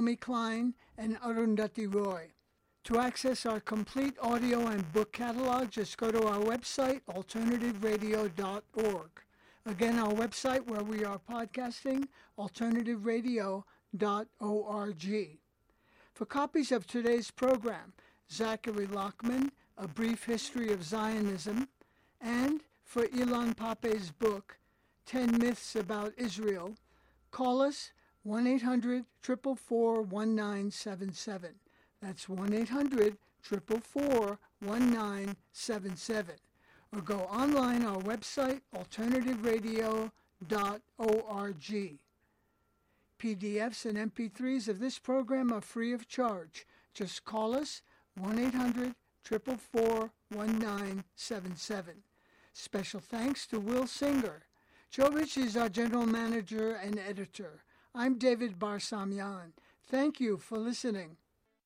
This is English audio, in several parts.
Naomi Klein, and Arundhati Roy. To access our complete audio and book catalog, just go to our website, alternativeradio.org. Again, our website where we are podcasting, alternativeradio.org. For copies of today's program, Zachary Lockman, A Brief History of Zionism, and for Ilan Pape's book, 10 Myths About Israel, call us 1-800-444-1977. That's 1-800-444-1977. Or go online our website, alternativeradio.org. PDFs and MP3s of this program are free of charge. Just call us 1-800-444-1977. Special thanks to Will Singer. Joe Rich is our general manager and editor. I'm David Barsamian. Thank you for listening.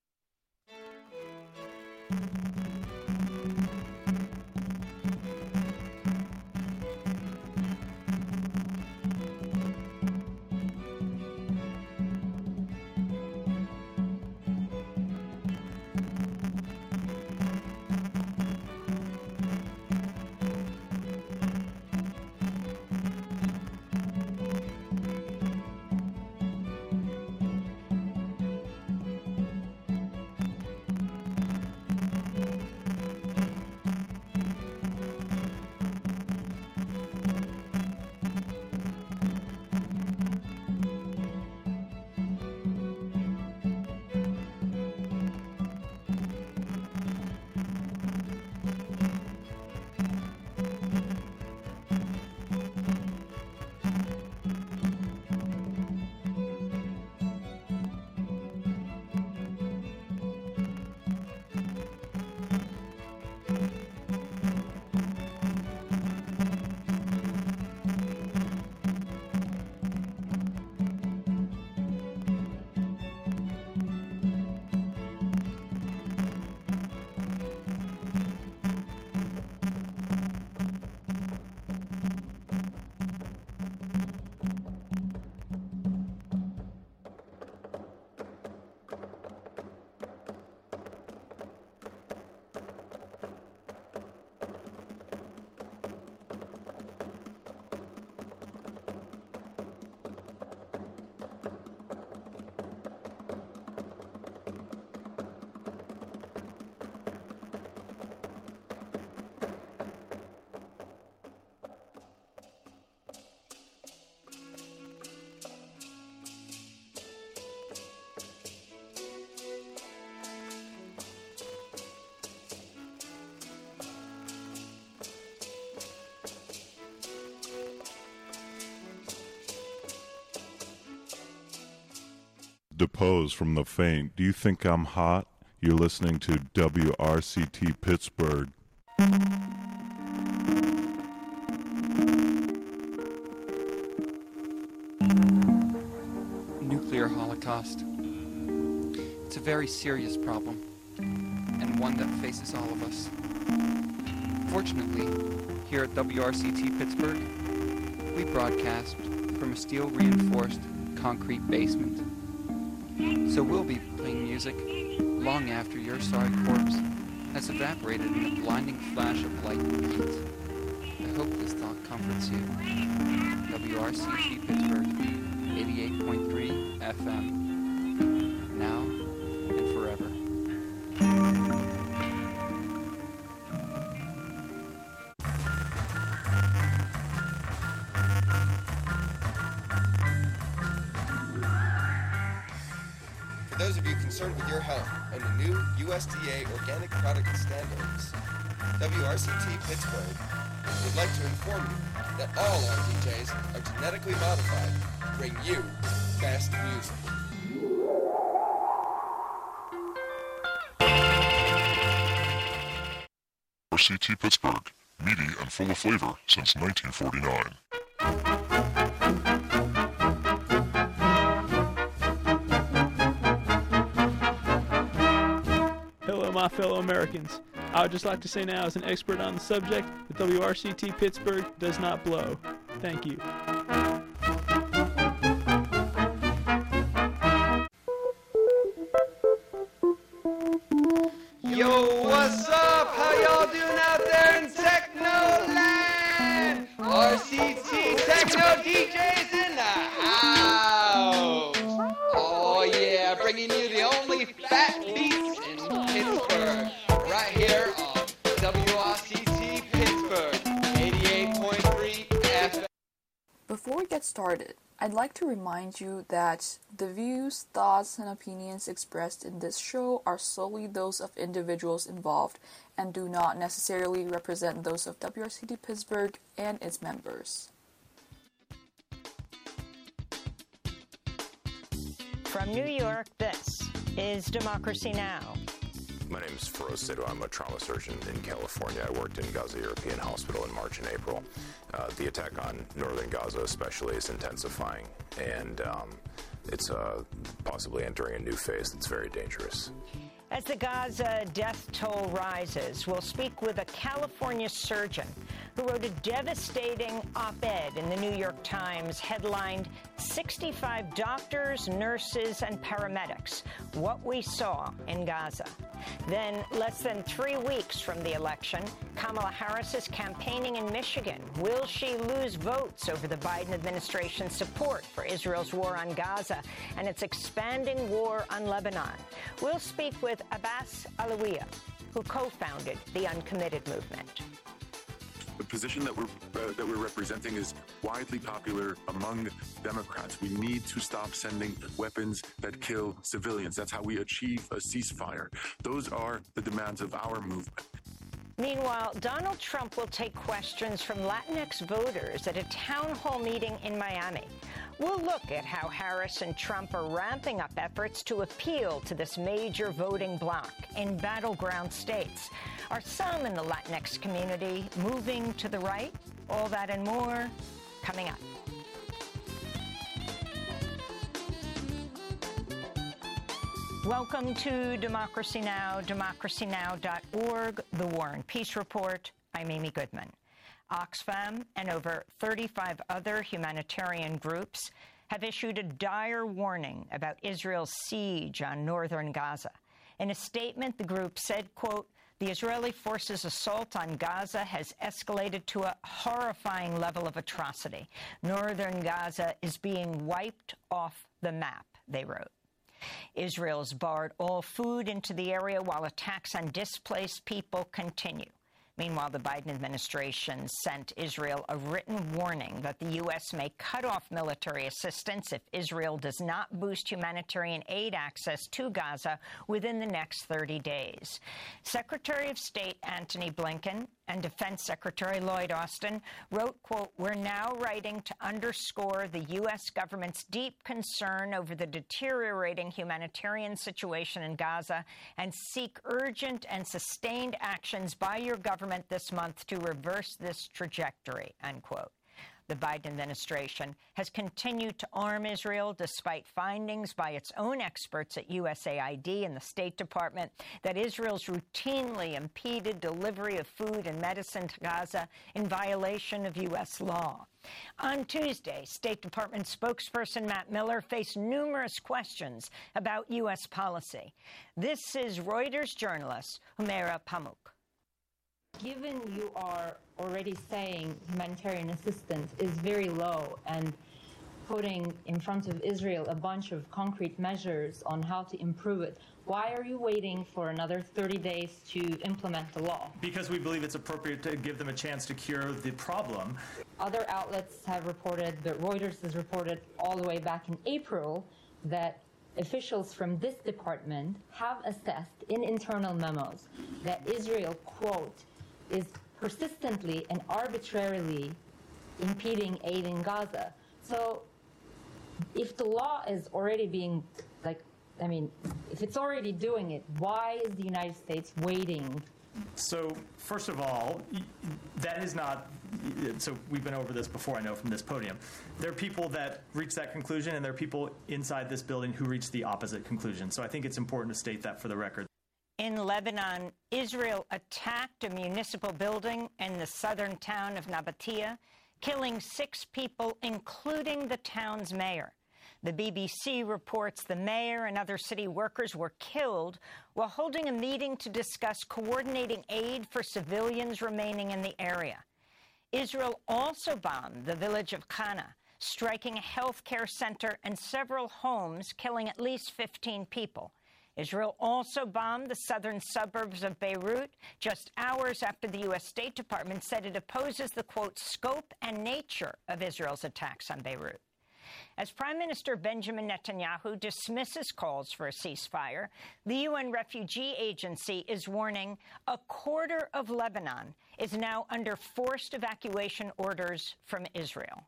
Depose from the faint. Do you think I'm hot? You're listening to WRCT Pittsburgh. Nuclear holocaust. It's a very serious problem, and one that faces all of us. Fortunately, here at WRCT Pittsburgh, we broadcast from a steel-reinforced concrete basement. So we'll be playing music long after your sorry corpse has evaporated in a blinding flash of light and heat. I hope this thought comforts you. WRCT Pittsburgh, 88.3 FM. Now and forever. Those of you concerned with your health and the new USDA organic product standards, WRCT Pittsburgh would like to inform you that all our DJs are genetically modified to bring you best music. WRCT Pittsburgh, meaty and full of flavor since 1949. Hello, my fellow Americans. I would just like to say now, as an expert on the subject, that WRCT Pittsburgh does not blow. Thank you. Yo, what's up? How y'all doing out there in Technoland? RCT Techno DJs in the house. Oh yeah, bringing you the only fat beats in Pittsburgh. Right here on WRCT Pittsburgh, 88.3 FM. Before we get started, I'd like to remind you that the views, thoughts, and opinions expressed in this show are solely those of individuals involved and do not necessarily represent those of WRCT Pittsburgh and its members. From New York, this is Democracy Now! My name is Feroz Sidhu. I'm a trauma surgeon in California. I worked in Gaza European Hospital in March and April. The attack on northern Gaza especially is intensifying, and it's possibly entering a new phase that's very dangerous. As the Gaza death toll rises, we'll speak with a California surgeon who wrote a devastating op-ed in the New York Times headlined, 65 Doctors, Nurses, and Paramedics, What We Saw in Gaza. Then, less than 3 weeks from the election, Kamala Harris is campaigning in Michigan. Will she lose votes over the Biden administration's support for Israel's war on Gaza and its expanding war on Lebanon? We'll speak with Abbas Alawiya, who co-founded the Uncommitted movement. The position that we're representing is widely popular among Democrats. We need to stop sending weapons that kill civilians. That's how we achieve a ceasefire. Those are the demands of our movement. Meanwhile, Donald Trump will take questions from Latinx voters at a town hall meeting in Miami. We'll look at how Harris and Trump are ramping up efforts to appeal to this major voting bloc in battleground states. Are some in the Latinx community moving to the right? All that and more coming up. Welcome to Democracy Now!, democracynow.org, The War and Peace Report. I'm Amy Goodman. Oxfam and over 35 other humanitarian groups have issued a dire warning about Israel's siege on northern Gaza. In a statement, the group said, quote, the Israeli forces' assault on Gaza has escalated to a horrifying level of atrocity. Northern Gaza is being wiped off the map, they wrote. Israel's barred all food into the area while attacks on displaced people continue. Meanwhile, the Biden administration sent Israel a written warning that the U.S. may cut off military assistance if Israel does not boost humanitarian aid access to Gaza within the next 30 days. Secretary of State Antony Blinken and Defense Secretary Lloyd Austin wrote, quote, we're now writing to underscore the U.S. government's deep concern over the deteriorating humanitarian situation in Gaza and seek urgent and sustained actions by your government this month to reverse this trajectory, unquote. The Biden administration has continued to arm Israel despite findings by its own experts at USAID and the State Department that Israel's routinely impeded delivery of food and medicine to Gaza in violation of U.S. law. On Tuesday, State Department spokesperson Matt Miller faced numerous questions about U.S. policy. This is Reuters journalist Humaira Pamuk. Given you are already saying humanitarian assistance is very low and putting in front of Israel a bunch of concrete measures on how to improve it, why are you waiting for another 30 days to implement the law? Because we believe it's appropriate to give them a chance to cure the problem. Other outlets have reported, but Reuters has reported all the way back in April that officials from this department have assessed in internal memos that Israel, quote, is persistently and arbitrarily impeding aid in Gaza. So if the law is already being, if it's already doing it, why is the United States waiting? So, first of all, that is not, so we've been over this before, I know, from this podium. There are people that reach that conclusion, and there are people inside this building who reach the opposite conclusion. So I think it's important to state that for the record. In Lebanon, Israel attacked a municipal building in the southern town of Nabatea, killing 6 people, including the town's mayor. The BBC reports the mayor and other city workers were killed while holding a meeting to discuss coordinating aid for civilians remaining in the area. Israel also bombed the village of Qana, striking a health care center and several homes, killing at least 15 people. Israel also bombed the southern suburbs of Beirut just hours after the U.S. State Department said it opposes the, quote, scope and nature of Israel's attacks on Beirut. As Prime Minister Benjamin Netanyahu dismisses calls for a ceasefire, the UN Refugee Agency is warning a quarter of Lebanon is now under forced evacuation orders from Israel.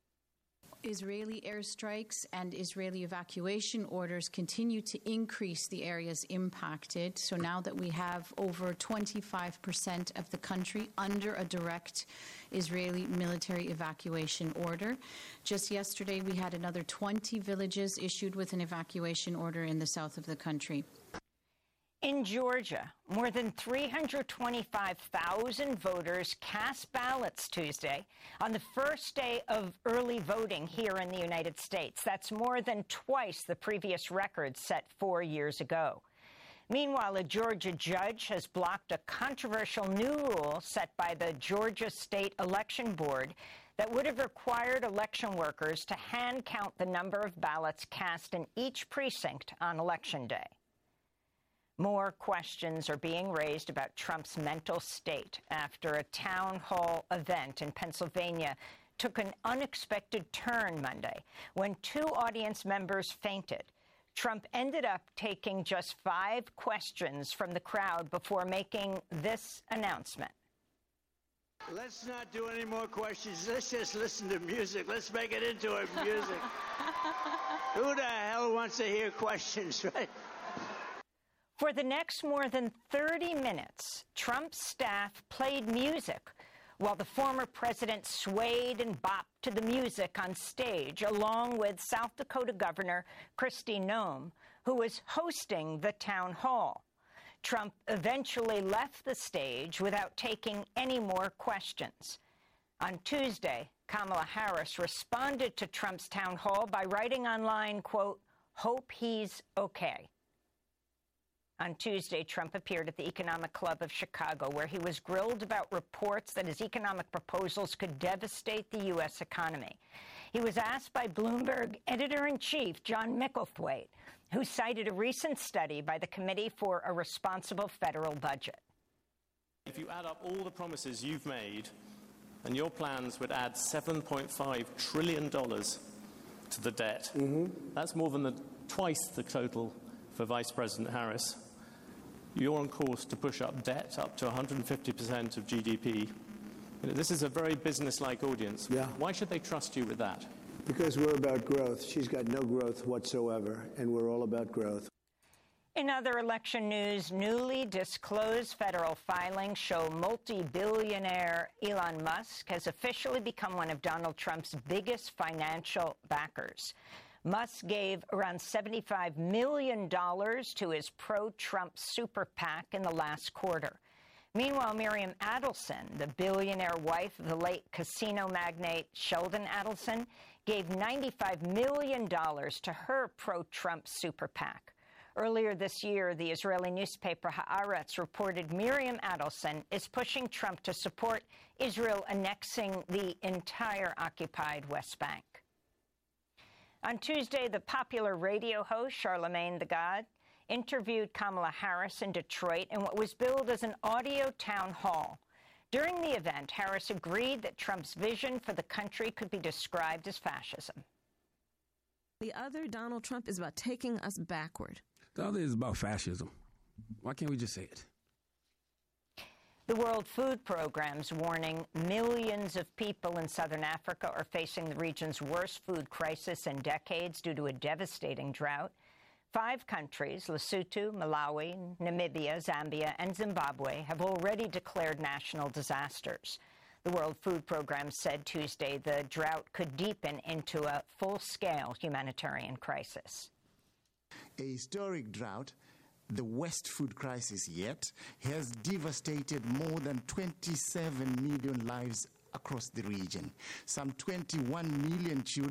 Israeli airstrikes and Israeli evacuation orders continue to increase the areas impacted. So now that we have over 25% of the country under a direct Israeli military evacuation order. Just yesterday, we had another 20 villages issued with an evacuation order in the south of the country. In Georgia, more than 325,000 voters cast ballots Tuesday on the first day of early voting here in the United States. That's more than twice the previous record set 4 years ago. Meanwhile, a Georgia judge has blocked a controversial new rule set by the Georgia State Election Board that would have required election workers to hand count the number of ballots cast in each precinct on Election Day. More questions are being raised about Trump's mental state after a town hall event in Pennsylvania took an unexpected turn Monday when 2 audience members fainted. Trump ended up taking just 5 questions from the crowd before making this announcement. Let's not do any more questions. Let's just listen to music. Let's make it into a music. Who the hell wants to hear questions, right? For the next more than 30 minutes, Trump's staff played music while the former president swayed and bopped to the music on stage, along with South Dakota Governor Kristi Noem, who was hosting the town hall. Trump eventually left the stage without taking any more questions. On Tuesday, Kamala Harris responded to Trump's town hall by writing online, quote, "Hope he's okay." On Tuesday, Trump appeared at the Economic Club of Chicago, where he was grilled about reports that his economic proposals could devastate the U.S. economy. He was asked by Bloomberg editor-in-chief John Micklethwait, who cited a recent study by the Committee for a Responsible Federal Budget. If you add up all the promises you've made, and your plans would add $7.5 trillion to the debt, that's more than twice the total for Vice President Harris. You're on course to push up debt up to 150% of GDP. This is a very business-like audience. Yeah. Why should they trust you with that? Because we're about growth. She's got no growth whatsoever, and we're all about growth. In other election news, newly disclosed federal filings show multi-billionaire Elon Musk has officially become one of Donald Trump's biggest financial backers. Musk gave around $75 million to his pro-Trump super PAC in the last quarter. Meanwhile, Miriam Adelson, the billionaire wife of the late casino magnate Sheldon Adelson, gave $95 million to her pro-Trump super PAC. Earlier this year, the Israeli newspaper Haaretz reported Miriam Adelson is pushing Trump to support Israel annexing the entire occupied West Bank. On Tuesday, the popular radio host Charlemagne the God interviewed Kamala Harris in Detroit in what was billed as an audio town hall. During the event, Harris agreed that Trump's vision for the country could be described as fascism. The other, Donald Trump, is about taking us backward. The other is about fascism. Why can't we just say it? The World Food Programme's warning millions of people in southern Africa are facing the region's worst food crisis in decades due to a devastating drought. 5 countries, Lesotho, Malawi, Namibia, Zambia, and Zimbabwe, have already declared national disasters. The World Food Programme said Tuesday the drought could deepen into a full-scale humanitarian crisis. A historic drought, the worst food crisis yet, has devastated more than 27 million lives across the region. Some 21 million children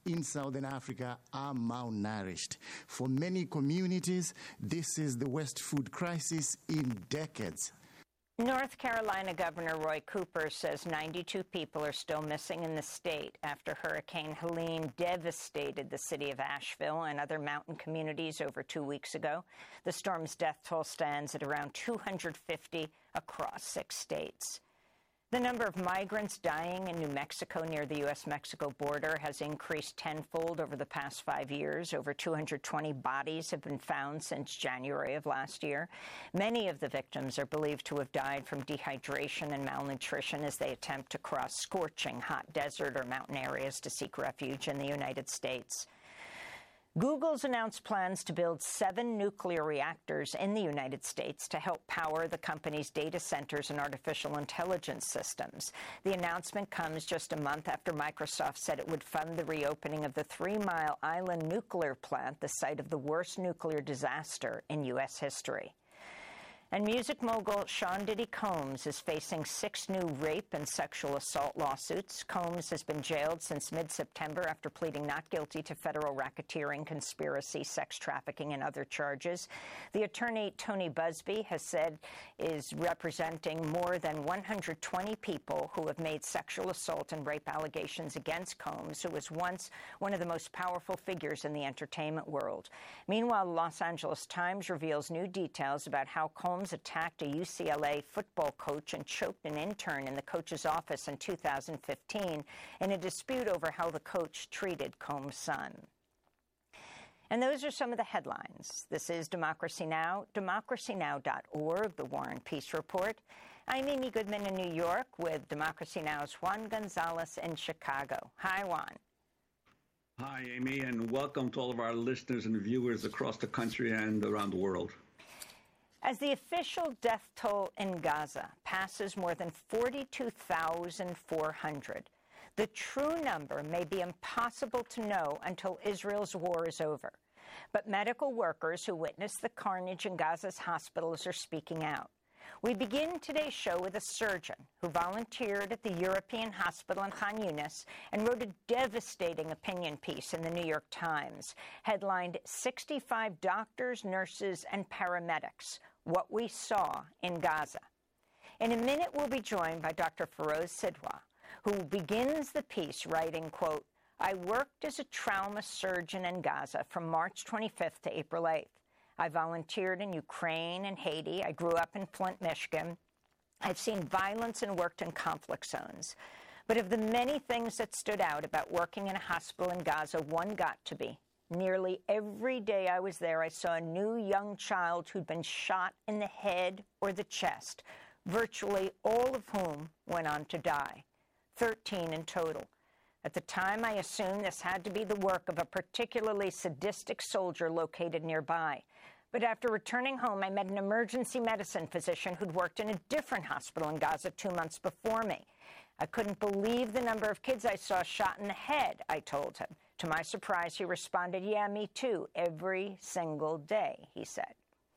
in Southern Africa are malnourished. For many communities, this is the worst food crisis in decades. North Carolina Governor Roy Cooper says 92 people are still missing in the state after Hurricane Helene devastated the city of Asheville and other mountain communities over 2 weeks ago. The storm's death toll stands at around 250 across 6 states. The number of migrants dying in New Mexico near the U.S.-Mexico border has increased tenfold over the past 5 years. Over 220 bodies have been found since January of last year. Many of the victims are believed to have died from dehydration and malnutrition as they attempt to cross scorching hot desert or mountain areas to seek refuge in the United States. Google's announced plans to build 7 nuclear reactors in the United States to help power the company's data centers and artificial intelligence systems. The announcement comes just a month after Microsoft said it would fund the reopening of the 3 Mile Island nuclear plant, the site of the worst nuclear disaster in U.S. history. And music mogul Sean Diddy Combs is facing 6 new rape and sexual assault lawsuits. Combs has been jailed since mid-September after pleading not guilty to federal racketeering, conspiracy, sex trafficking, and other charges. The attorney, Tony Busby, has said is representing more than 120 people who have made sexual assault and rape allegations against Combs, who was once one of the most powerful figures in the entertainment world. Meanwhile, the Los Angeles Times reveals new details about how Combs attacked a UCLA football coach and choked an intern in the coach's office in 2015 in a dispute over how the coach treated Combs' son. And those are some of the headlines. This is Democracy Now!, democracynow.org, the War and Peace Report. I'm Amy Goodman in New York with Democracy Now!'s Juan Gonzalez in Chicago. Hi, Juan. Hi, Amy, and welcome to all of our listeners and viewers across the country and around the world. As the official death toll in Gaza passes more than 42,400, the true number may be impossible to know until Israel's war is over. But medical workers who witnessed the carnage in Gaza's hospitals are speaking out. We begin today's show with a surgeon who volunteered at the European Hospital in Khan Yunis and wrote a devastating opinion piece in the New York Times, headlined 65 Doctors, Nurses, and Paramedics, What We Saw in Gaza. In a minute, we'll be joined by Dr. Feroz Sidhwa, who begins the piece writing, quote, I worked as a trauma surgeon in Gaza from March 25th to April 8th. I volunteered in Ukraine and Haiti. I grew up in Flint, Michigan. I've seen violence and worked in conflict zones. But of the many things that stood out about working in a hospital in Gaza, one got to be nearly every day I was there, I saw a new young child who'd been shot in the head or the chest, virtually all of whom went on to die, 13 in total. At the time, I assumed this had to be the work of a particularly sadistic soldier located nearby. But after returning home, I met an emergency medicine physician who'd worked in a different hospital in Gaza 2 months before me. I couldn't believe the number of kids I saw shot in the head, I told him. To my surprise, he responded, yeah, me too, every single day, he said.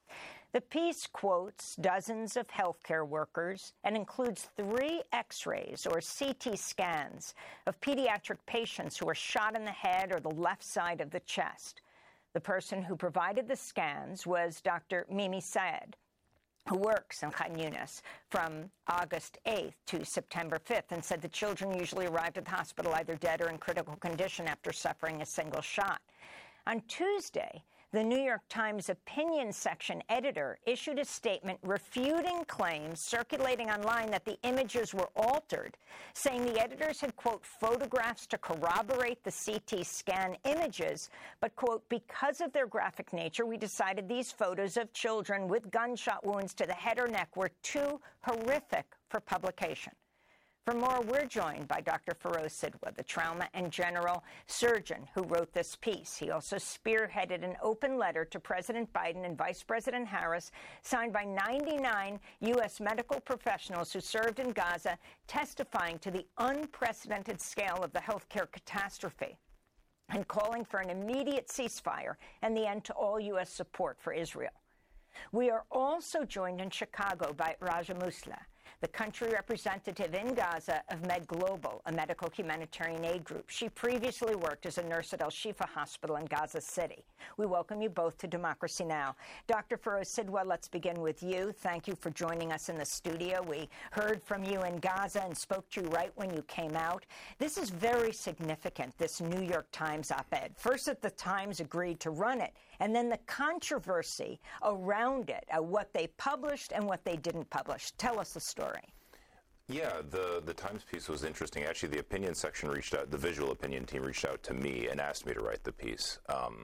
The piece quotes dozens of healthcare workers and includes 3 X-rays or CT scans of pediatric patients who were shot in the head or the left side of the chest. The person who provided the scans was Dr. Mimi Saed, who works in Khan Yunis from August 8th to September 5th, and said the children usually arrived at the hospital either dead or in critical condition after suffering a single shot. On Tuesday, the New York Times opinion section editor issued a statement refuting claims circulating online that the images were altered, saying the editors had, quote, photographs to corroborate the CT scan images, but, quote, because of their graphic nature, we decided these photos of children with gunshot wounds to the head or neck were too horrific for publication. For more, we're joined by Dr. Feroz Sidhwa, the trauma and general surgeon who wrote this piece. He also spearheaded an open letter to President Biden and Vice President Harris, signed by 99 U.S. medical professionals who served in Gaza, testifying to the unprecedented scale of the healthcare catastrophe and calling for an immediate ceasefire and the end to all U.S. support for Israel. We are also joined in Chicago by Raja Musla, the country representative in Gaza of MedGlobal, a medical humanitarian aid group. She previously worked as a nurse at Al-Shifa Hospital in Gaza City. We welcome you both to Democracy Now! Dr. Feroz Sidwa, let's begin with you. Thank you for joining us in the studio. We heard from you in Gaza and spoke to you right when you came out. This is very significant, this New York Times op-ed. First, that the Times agreed to run it, and then the controversy around it, what they published and what they didn't publish. Tell us the story. Yeah, the Times piece was interesting. Actually, the opinion section reached out, the visual opinion team reached out to me and asked me to write the piece.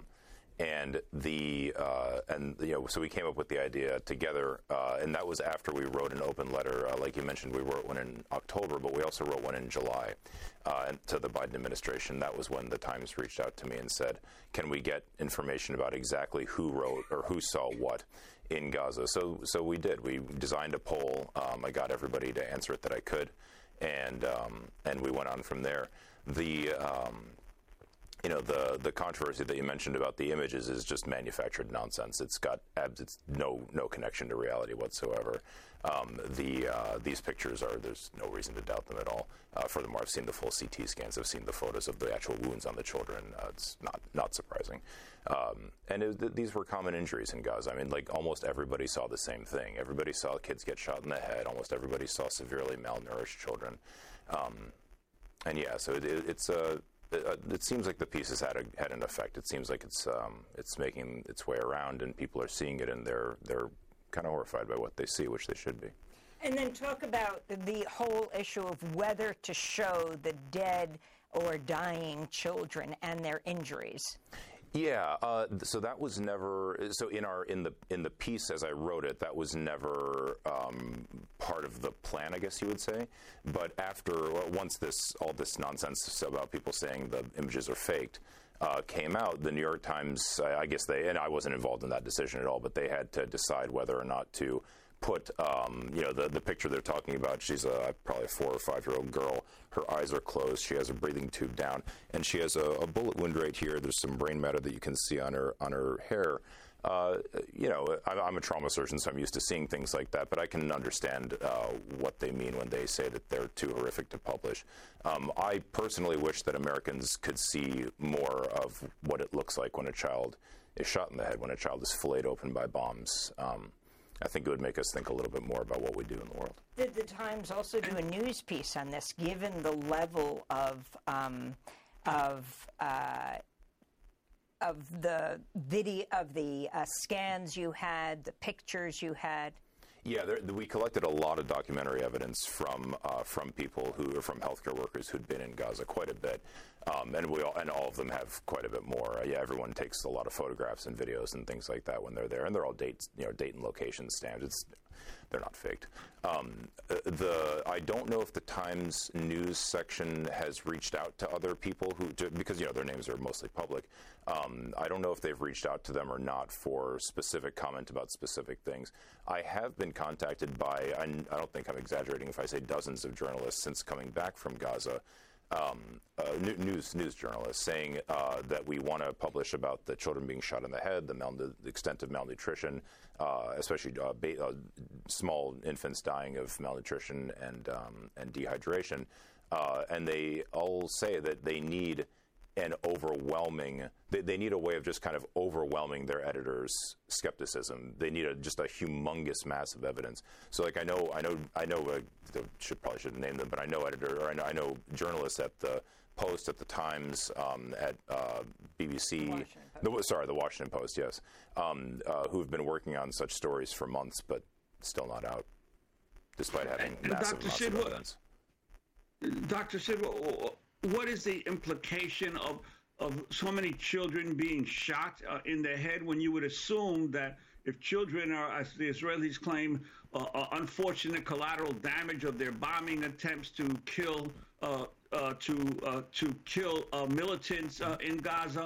So we came up with the idea together, and that was after we wrote an open letter. Like you mentioned, we wrote one in October, but we also wrote one in July to the Biden administration. That was when the Times reached out to me and said, can we get information about exactly who wrote or who saw what in Gaza? So we did. We designed a poll. I got everybody to answer it that I could, and we went on from there. The controversy that you mentioned about the images is just manufactured nonsense. It's no connection to reality whatsoever. These pictures there's no reason to doubt them at all. Furthermore, I've seen the full CT scans. I've seen the photos of the actual wounds on the children. It's not surprising. These were common injuries in Gaza. I mean, like almost everybody saw the same thing. Everybody saw kids get shot in the head. Almost everybody saw severely malnourished children. It seems like the piece has had an effect. It seems like it's making its way around, and people are seeing it, and they're kind of horrified by what they see, which they should be. And then talk about the whole issue of whether to show the dead or dying children and their injuries. Yeah, so that was never. So in the piece as I wrote it, that was never part of the plan, I guess you would say. But once all this nonsense about people saying the images are faked came out, the New York Times, I guess and I wasn't involved in that decision at all, but they had to decide whether or not to put, the picture they're talking about. She's probably a 4 or 5 year old girl. Her eyes are closed. She has a breathing tube down, and she has a bullet wound right here. There's some brain matter that you can see on her hair. I'm a trauma surgeon, so I'm used to seeing things like that, but I can understand what they mean when they say that they're too horrific to publish. I personally wish that Americans could see more of what it looks like when a child is shot in the head, when a child is filleted open by bombs. I think it would make us think a little bit more about what we do in the world. Did the Times also do a news piece on this, given the level of the video, of the scans you had, the pictures you had? Yeah, we collected a lot of documentary evidence from people from healthcare workers who'd been in Gaza quite a bit, and all of them have quite a bit more. Everyone takes a lot of photographs and videos and things like that when they're there, and they're all date and location stamped. They're not faked. I don't know if the Times news section has reached out to other people because their names are mostly public. I don't know if they've reached out to them or not for specific comment about specific things. I have been contacted by, I don't think I'm exaggerating if I say dozens of journalists since coming back from Gaza, news journalists saying that we want to publish about the children being shot in the head, the extent of malnutrition, especially small infants dying of malnutrition and dehydration. And they all say that they need they need a way of just kind of overwhelming their editors' skepticism. They need just a humongous mass of evidence. So, like, I know, probably shouldn't name them, but I know journalists at the Post, at the Times, at BBC, the Washington Post, yes, who have been working on such stories for months, but still not out, despite having massive amounts of evidence. Dr. Sidwa, what is the implication of so many children being shot in the head when you would assume that if children are, as the Israelis claim, unfortunate collateral damage of their bombing attempts to kill militants in Gaza,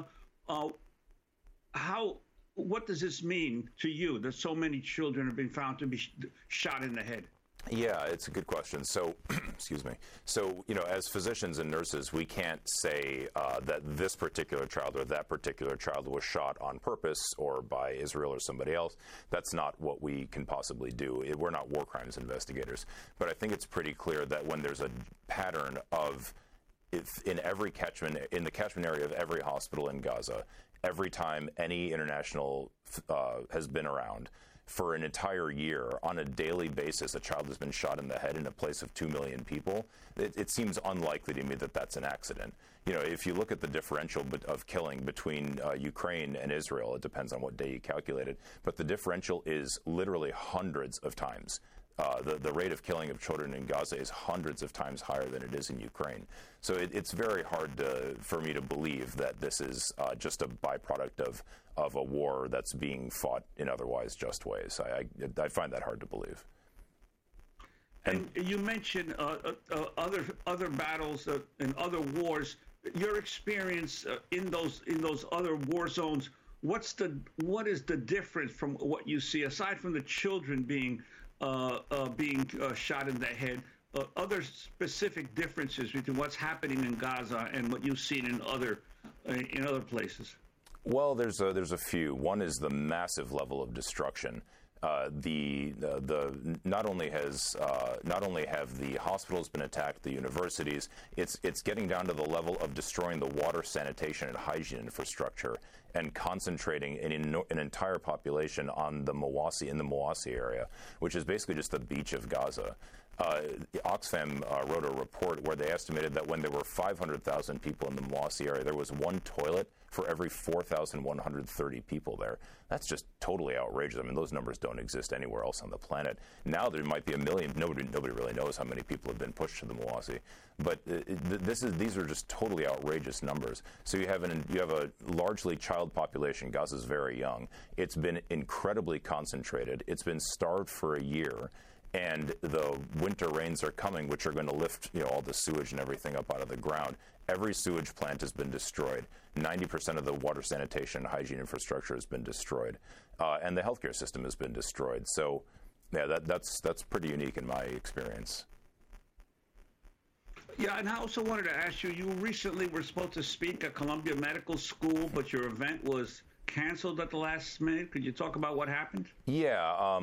what does this mean to you that so many children have been found to be shot in the head? Yeah, it's a good question. So, excuse me. So, as physicians and nurses, we can't say that this particular child or that particular child was shot on purpose or by Israel or somebody else. That's not what we can possibly do. We're not war crimes investigators. But I think it's pretty clear that when there's a pattern of, in the catchment area of every hospital in Gaza, every time any international has been around, for an entire year, on a daily basis, a child has been shot in the head in a place of 2 million people. It seems unlikely to me that that's an accident. If you look at the differential of killing between Ukraine and Israel, it depends on what day you calculate it, but the differential is literally hundreds of times. The rate of killing of children in Gaza is hundreds of times higher than it is in Ukraine. So it's very hard for me to believe that this is just a byproduct of a war that's being fought in otherwise just ways. I find that hard to believe. And you mentioned other battles and other wars. Your experience in those other war zones. What is the difference from what you see aside from the children being shot in the head? Other specific differences between what's happening in Gaza and what you've seen in other places? Well, there's a few. One is the massive level of destruction. Not only have the hospitals been attacked, the universities, it's getting down to the level of destroying the water, sanitation, and hygiene infrastructure, and concentrating an entire population on the Mawasi area, which is basically just the beach of Gaza. Oxfam wrote a report where they estimated that when there were 500,000 people in the Mawasi area, there was one toilet for every 4,130 people there. That's just totally outrageous. I mean, those numbers don't exist anywhere else on the planet. Now there might be a million. Nobody really knows how many people have been pushed to the Mawasi. But these are just totally outrageous numbers. So you have a largely child population. Gaza's very young. It's been incredibly concentrated. It's been starved for a year. And the winter rains are coming, which are going to lift, all the sewage and everything up out of the ground. Every sewage plant has been destroyed. 90% of the water, sanitation, and hygiene infrastructure has been destroyed, and the healthcare system has been destroyed. So, yeah, that's pretty unique in my experience. Yeah, and I also wanted to ask you. You recently were supposed to speak at Columbia Medical School, but your event was canceled at the last minute. Could you talk about what happened? Yeah,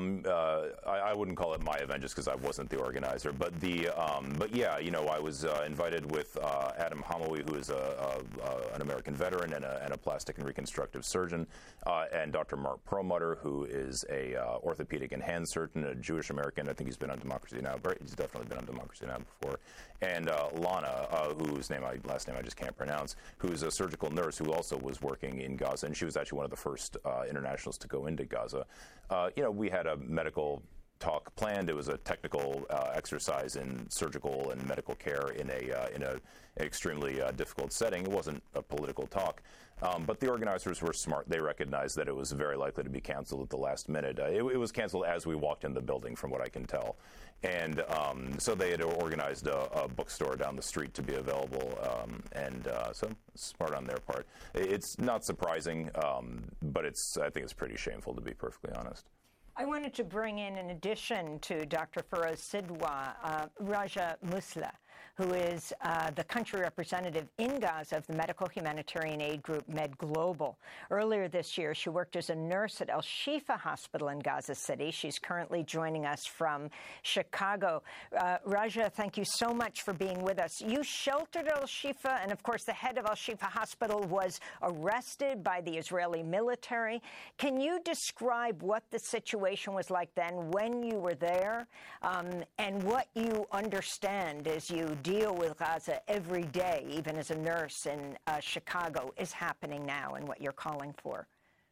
I wouldn't call it my event just because I wasn't the organizer, but yeah, I was invited with Adam Hamawi, who is an American veteran and a plastic and reconstructive surgeon, and Dr. Mark Perlmutter, who is a orthopedic and hand surgeon, a Jewish American. I think he's been on Democracy Now! He's definitely been on Democracy Now! Before, and Lana, whose last name I just can't pronounce, who's a surgical nurse who also was working in Gaza, and she was actually one of the first internationals to go into Gaza. We had a medical talk planned. It was a technical exercise in surgical and medical care in an extremely difficult setting. It wasn't a political talk, but the organizers were smart. They recognized that it was very likely to be canceled at the last minute. It was canceled as we walked in the building, from what I can tell. And so they had organized a bookstore down the street to be available, so smart on their part. It's not surprising, but I think it's pretty shameful, to be perfectly honest. I wanted to bring in addition to Dr. Feroz Sidhwa, Raja Musla, who is the country representative in Gaza of the medical humanitarian aid group Med Global. Earlier this year, she worked as a nurse at Al-Shifa Hospital in Gaza City. She's currently joining us from Chicago. Raja, thank you so much for being with us. You sheltered Al-Shifa, and of course the head of Al-Shifa Hospital was arrested by the Israeli military. Can you describe what the situation was like then when you were there, and what you understand as you deal with Gaza every day, even as a nurse in Chicago, is happening now and what you're calling for?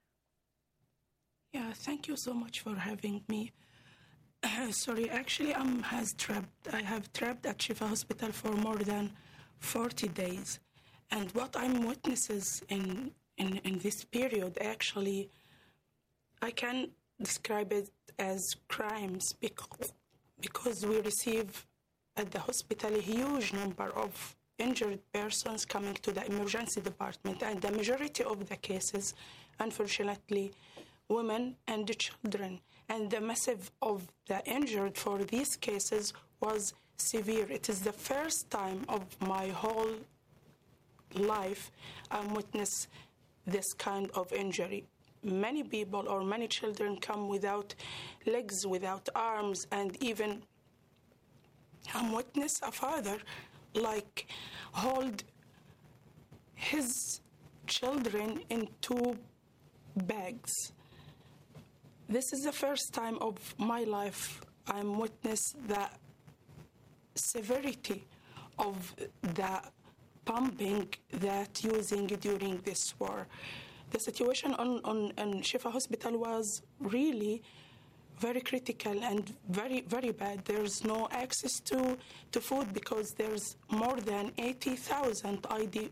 Yeah, thank you so much for having me. Sorry, actually, I have trapped at Shifa Hospital for more than 40 days. And what I'm witnesses in this period, actually, I can describe it as crimes because we receive at the hospital a huge number of injured persons coming to the emergency department, and the majority of the cases, unfortunately, women and the children. And the massive of the injured for these cases was severe. It is the first time of my whole life I witnessed this kind of injury. Many people or many children come without legs, without arms, and even I witnessed a father like hold his children in 2 bags. This is the first time of my life I'm witness the severity of the bombing that using during this war. The situation on Shifa Hospital was really very critical and very, very bad. There's no access to food because there's more than 80,000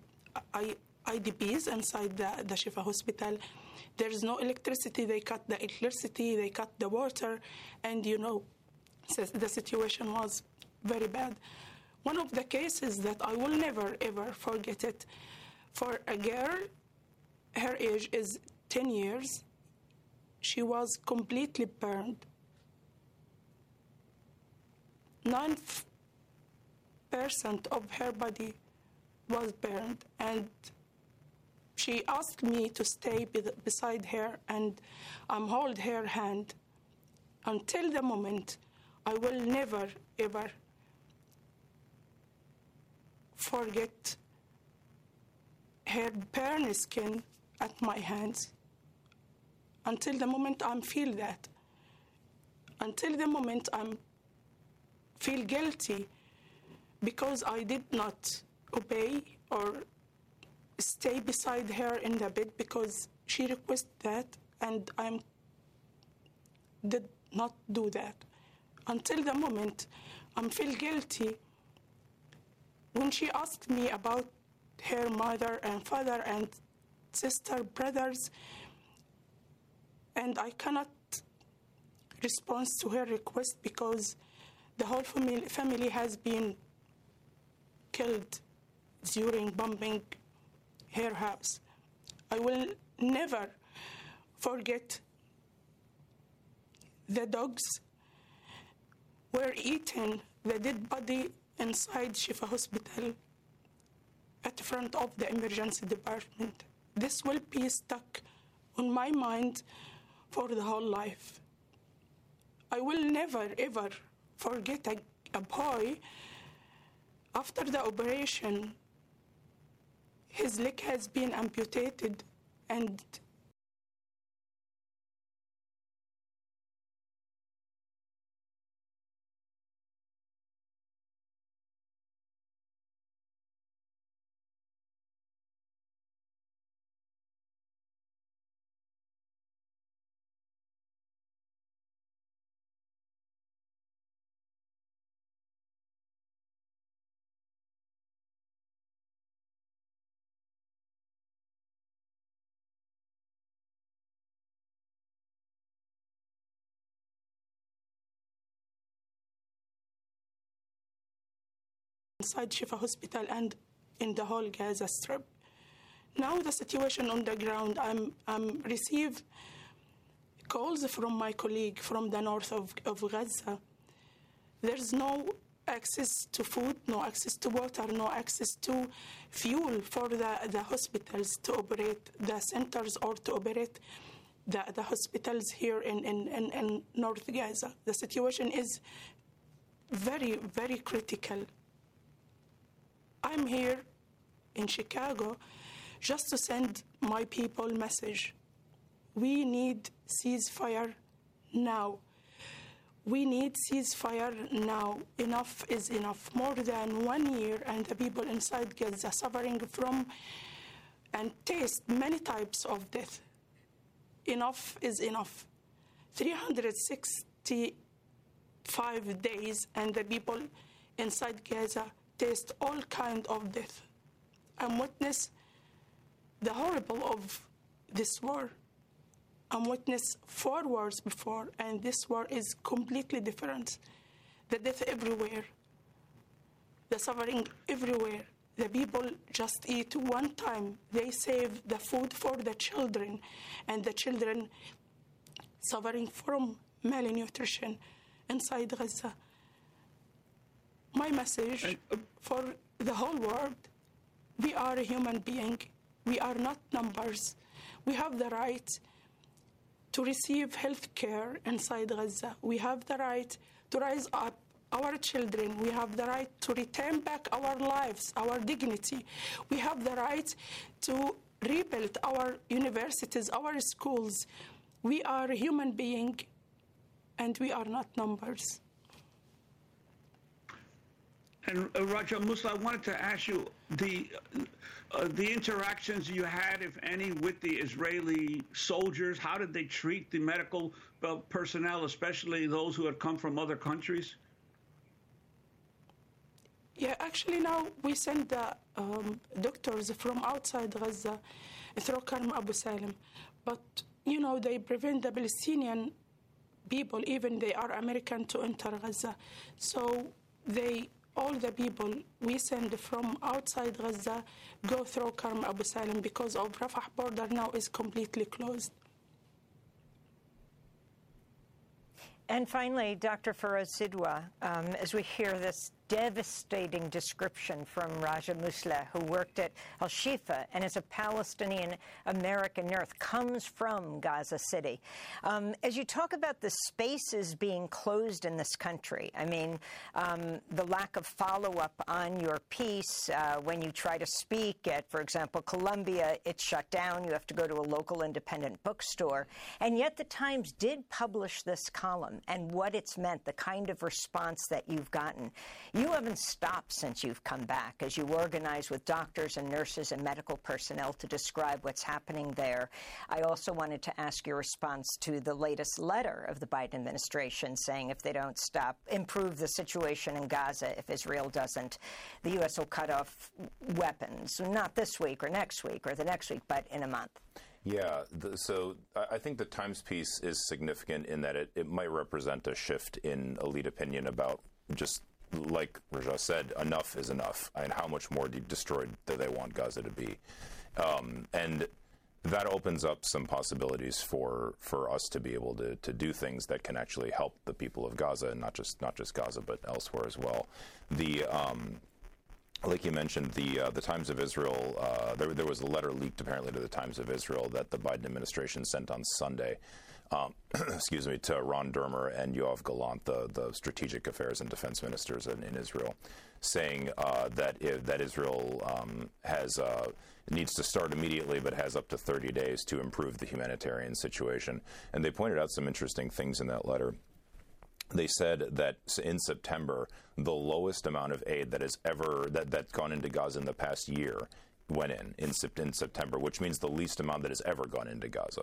IDPs inside the Shifa Hospital. There's no electricity. They cut the electricity, they cut the water, and the situation was very bad. One of the cases that I will never, ever forget it, for a girl, her age is 10 years, she was completely burned. 9% of her body was burned, and she asked me to stay beside her and hold her hand until the moment. I will never, ever forget her burned skin at my hands until the moment I feel that. Until the moment I feel guilty because I did not obey or stay beside her in the bed because she requested that, and I did not do that. Until the moment I feel guilty when she asked me about her mother and father and sister, brothers, and I cannot respond to her request because the whole family has been killed during bombing her house. I will never forget the dogs were eating the dead body inside Shifa Hospital at the front of the emergency department. This will be stuck on my mind for the whole life. I will never, ever forget a boy. After the operation, his leg has been amputated, and inside Shifa Hospital and in the whole Gaza Strip. Now the situation on the ground, I'm receive calls from my colleague from the north of Gaza. There's no access to food, no access to water, no access to fuel for the hospitals to operate the centers or to operate the hospitals here in North Gaza. The situation is very, very critical. I'm here in Chicago just to send my people a message. We need ceasefire now. We need ceasefire now. Enough is enough. More than 1 year, and the people inside Gaza suffering from and taste many types of death. Enough is enough. 365 days, and the people inside Gaza taste all kind of death. I'm witness the horrible of this war. I'm witness 4 wars before, and this war is completely different. The death everywhere, the suffering everywhere. The people just eat one time. They save the food for the children, and the children suffering from malnutrition inside Gaza. My message for the whole world: we are a human being. We are not numbers. We have the right to receive health care inside Gaza. We have the right to rise up our children. We have the right to return back our lives, our dignity. We have the right to rebuild our universities, our schools. We are a human being, and we are not numbers. And Raja Musla, I wanted to ask you the interactions you had, if any, with the Israeli soldiers. How did they treat the medical personnel, especially those who had come from other countries? Yeah, actually now we send the doctors from outside Gaza through Karm Abu Salim. But, you know, they prevent the Palestinian people, even they are American, to enter Gaza. So all the people we send from outside Gaza go through Karm Abu Salim because of Rafah border now is completely closed. And finally, Dr. Feroz Sidwa, as we hear this devastating description from Raja Musla, who worked at Al-Shifa and is a Palestinian-American nurse, comes from Gaza City. As you talk about the spaces being closed in this country, I mean, the lack of follow-up on your piece, when you try to speak at, for example, Columbia, it's shut down. You have to go to a local independent bookstore. And yet the Times did publish this column and what it's meant, the kind of response that you've gotten. You haven't stopped since you've come back as you organize with doctors and nurses and medical personnel to describe what's happening there. I also wanted to ask your response to the latest letter of the Biden administration saying if they don't improve the situation in Gaza, if Israel doesn't, the U.S. will cut off weapons, not this week or next week or the next week, but in a month. Yeah, so I think the Times piece is significant in that it might represent a shift in elite opinion about just, like Raja said, enough is enough, and how much more destroyed do they want Gaza to be. And that opens up some possibilities for us to be able to do things that can actually help the people of Gaza, and not just Gaza, but elsewhere as well. Like you mentioned, the Times of Israel, there was a letter leaked apparently to the Times of Israel that the Biden administration sent on Sunday, to Ron Dermer and Yoav Gallant, the strategic affairs and defense ministers in Israel, saying that Israel needs to start immediately, but has up to 30 days to improve the humanitarian situation. And they pointed out some interesting things in that letter. They said that in September, the lowest amount of aid that has that's gone into Gaza in the past year went in September, which means the least amount that has ever gone into Gaza.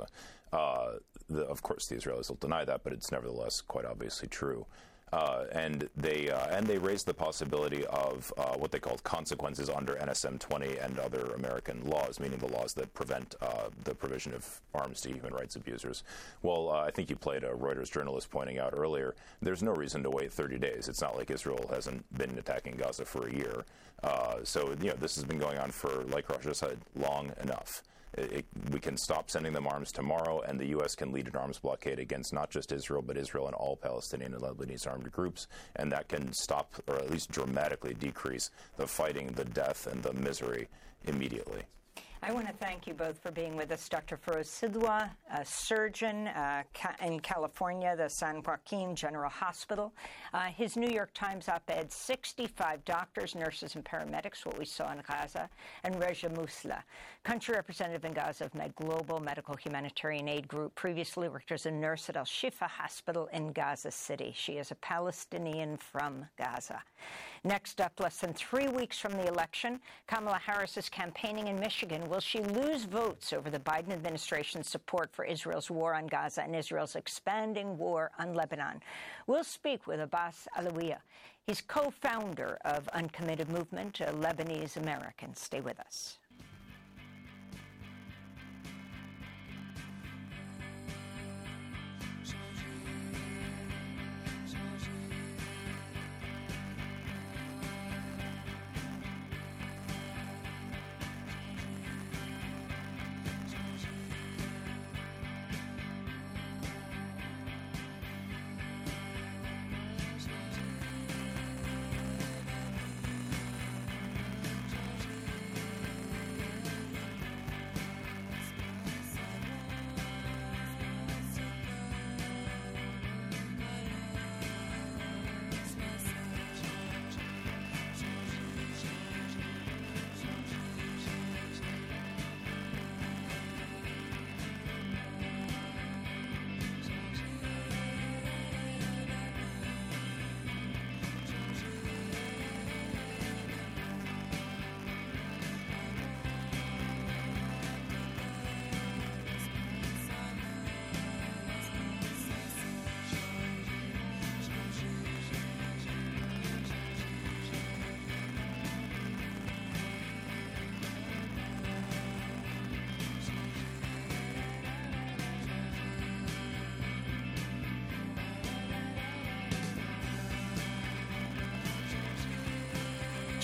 Of course, the Israelis will deny that, but it's nevertheless quite obviously true. And they raised the possibility of what they called consequences under NSM 20 and other American laws, meaning the laws that prevent the provision of arms to human rights abusers. Well, I think you played a Reuters journalist pointing out earlier, there's no reason to wait 30 days. It's not like Israel hasn't been attacking Gaza for a year. So, this has been going on for, like Russia said, long enough. We can stop sending them arms tomorrow, and the U.S. can lead an arms blockade against not just Israel, but Israel and all Palestinian and Lebanese armed groups, and that can stop, or at least dramatically decrease, the fighting, the death, and the misery immediately. I want to thank you both for being with us. Dr. Feroz Sidwa, a surgeon in California, the San Joaquin General Hospital. His New York Times op-ed, 65 doctors, nurses, and paramedics, what we saw in Gaza. And Raja Musla, country representative in Gaza of Med Global Medical Humanitarian Aid Group, previously worked as a nurse at Al-Shifa Hospital in Gaza City. She is a Palestinian from Gaza. Next up, less than 3 weeks from the election, Kamala Harris is campaigning in Michigan. Will she lose votes over the Biden administration's support for Israel's war on Gaza and Israel's expanding war on Lebanon? We'll speak with Abbas Alawiya. He's co-founder of Uncommitted Movement, a Lebanese American. Stay with us.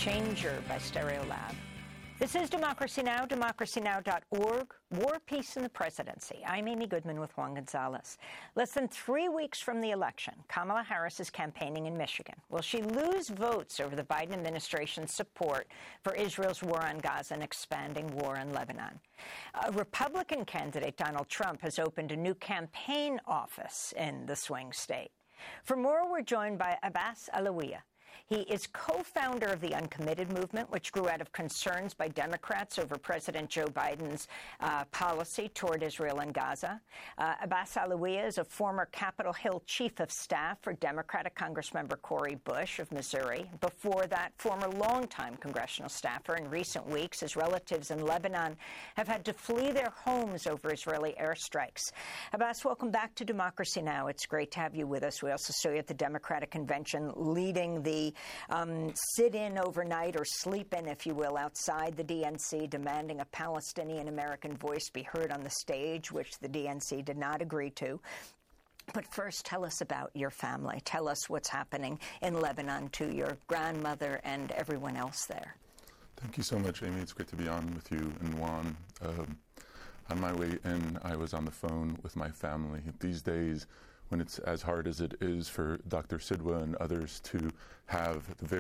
Changer by Stereolab. This is Democracy Now!, democracynow.org, War, Peace, and the Presidency. I'm Amy Goodman with Juan Gonzalez. Less than 3 weeks from the election, Kamala Harris is campaigning in Michigan. Will she lose votes over the Biden administration's support for Israel's war on Gaza and expanding war in Lebanon? Republican candidate Donald Trump has opened a new campaign office in the swing state. For more, we're joined by Abbas Alawiya. He is co-founder of the Uncommitted movement, which grew out of concerns by Democrats over President Joe Biden's policy toward Israel and Gaza. Abbas Alawiya is a former Capitol Hill chief of staff for Democratic Congressmember Cori Bush of Missouri. Before that, former longtime congressional staffer. In recent weeks, his relatives in Lebanon have had to flee their homes over Israeli airstrikes. Abbas, welcome back to Democracy Now! It's great to have you with us. We also saw you at the Democratic Convention leading the sit-in overnight, or sleep-in, if you will, outside the DNC, demanding a Palestinian-American voice be heard on the stage, which the DNC did not agree to. But first, tell us about your family. Tell us what's happening in Lebanon to your grandmother and everyone else there. Thank you so much, Amy. It's great to be on with you and Juan. On my way in, I was on the phone with my family. These days, when it's as hard as it is for Dr. Sidwa and others to have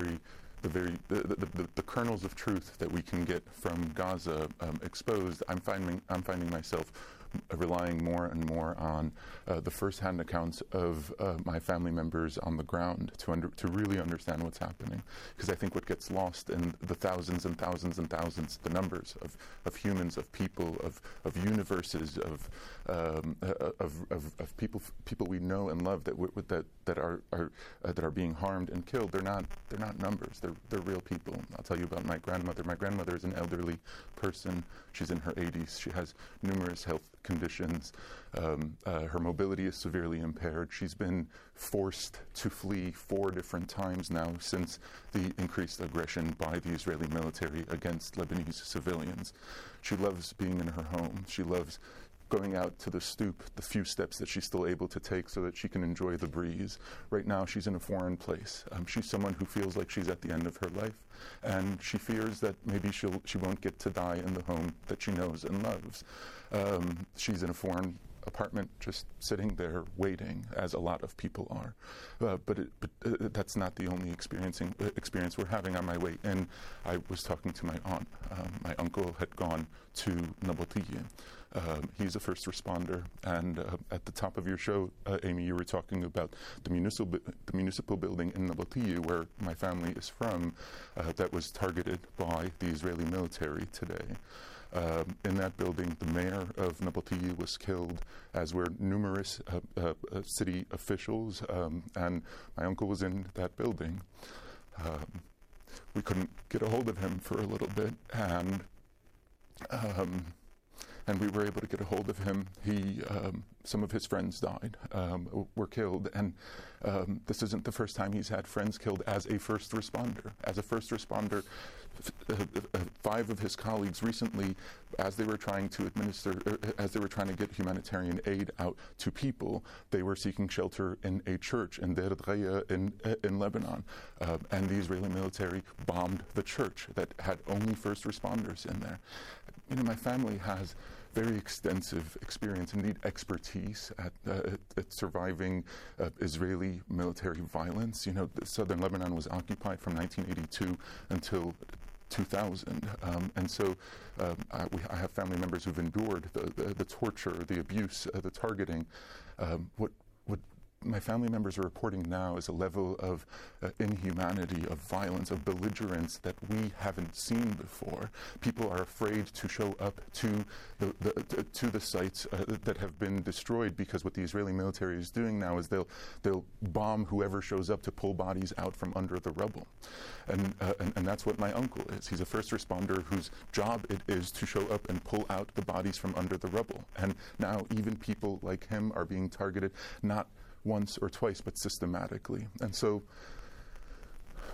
the kernels of truth that we can get from Gaza exposed, I'm finding myself relying more and more on the first-hand accounts of my family members on the ground to really understand what's happening. Because I think what gets lost in the thousands and thousands and thousands, the numbers of humans, of people, of universes, of people we know and love that are being harmed and killed. They're not numbers. They're real people. I'll tell you about my grandmother. My grandmother is an elderly person. She's in her 80s. She has numerous health conditions. Her mobility is severely impaired. She's been forced to flee 4 different times now since the increased aggression by the Israeli military against Lebanese civilians. She loves being in her home. She loves going out to the stoop, the few steps that she's still able to take so that she can enjoy the breeze. Right now, she's in a foreign place. She's someone who feels like she's at the end of her life, and she fears that maybe she won't get to die in the home that she knows and loves. She's in a foreign apartment, just sitting there waiting, as a lot of people are. But that's not the only experience we're having. On my way in, I was talking to my aunt. My uncle had gone to Nabateeh. He's a first responder, and at the top of your show, Amy, you were talking about the municipal building in Nabateeh, where my family is from, that was targeted by the Israeli military today. In that building, the mayor of Nabateeh was killed, as were numerous city officials, and my uncle was in that building. We couldn't get a hold of him for a little bit, and we were able to get a hold of him. Some of his friends died, were killed, and this isn't the first time he's had friends killed as a first responder. As a first responder, 5 of his colleagues recently, as they were trying to get humanitarian aid out to people, they were seeking shelter in a church in Deir Ghaya in Lebanon, and the Israeli military bombed the church that had only first responders in there. You know, my family has very extensive experience, indeed expertise at surviving Israeli military violence. You know, southern Lebanon was occupied from 1982 until 2000, and so I have family members who've endured the torture, the abuse, the targeting. What my family members are reporting now is a level of inhumanity, of violence, of belligerence that we haven't seen before. People are afraid to show up to the sites that have been destroyed, because what the Israeli military is doing now is they'll bomb whoever shows up to pull bodies out from under the rubble, and that's what my uncle is. He's a first responder whose job it is to show up and pull out the bodies from under the rubble. And now even people like him are being targeted, not once or twice, but systematically. And so